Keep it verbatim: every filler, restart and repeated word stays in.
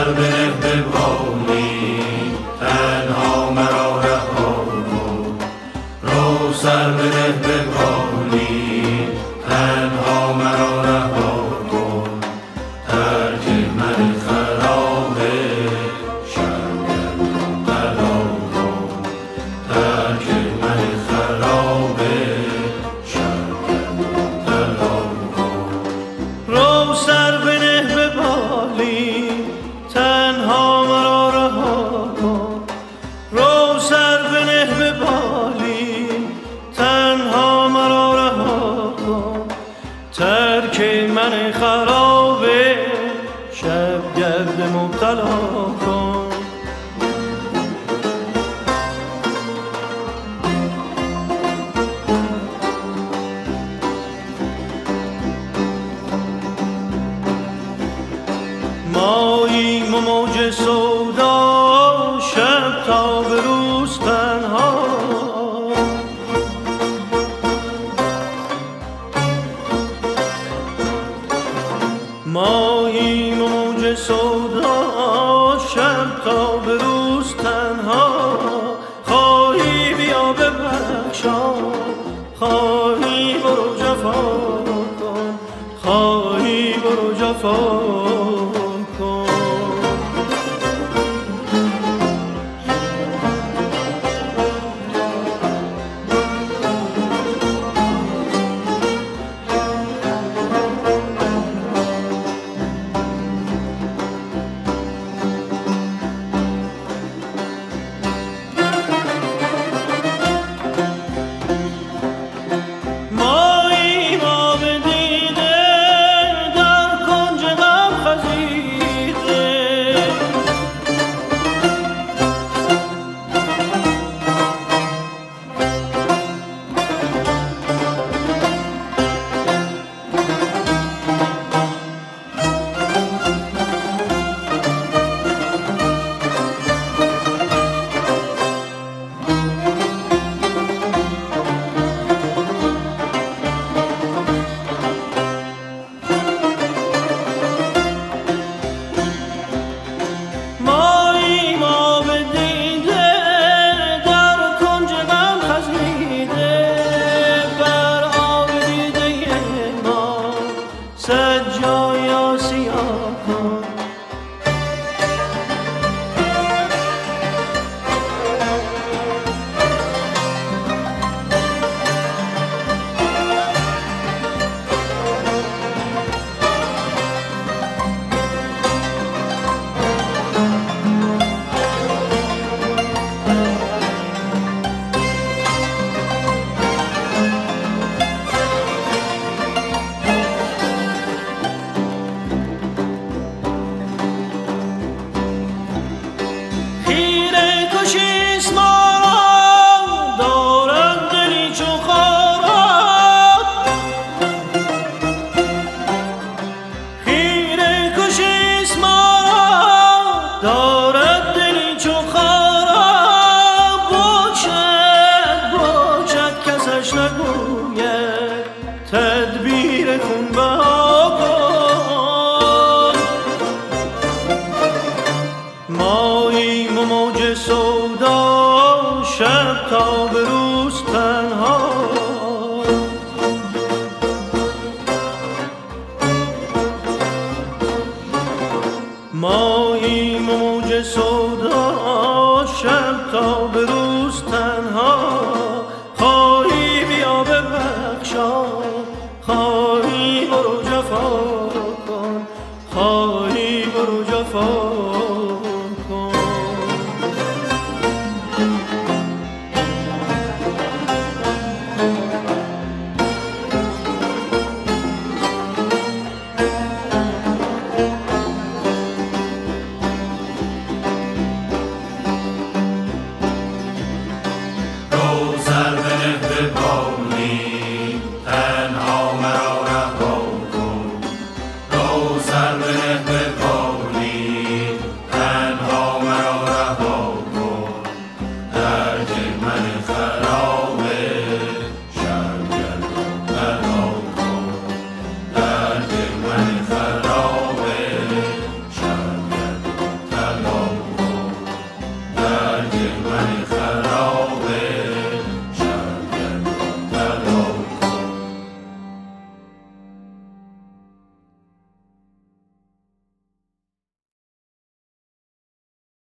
سر بنه به بالی تنها مرا رها کن. رو سر بنه به بالی تنها مرا رها کن. ترک من خرابه شبگرد مبتلا کن. ترک من خرابه شبگرد مبتلا کن. رو سر بنه به بالی تنها مرا رها کن. رو سر بنه به بالی تنها مرا رها کن. ترک من خرابه شبگرد مبتلا کن. ماییم و موج سودا شب تا به روز تنها. ماییم و موج سودا شب تا به روز تنها. خواهی بیا ببخشا، خواهی برو جفا کن، خواهی برو جفا کن. تدبیر خون بها کن. ماییم و موج سودا شب تا به روز تنها. ماییم و موج سودا شب تا به روز تنها. خواهی بیا ببخشا،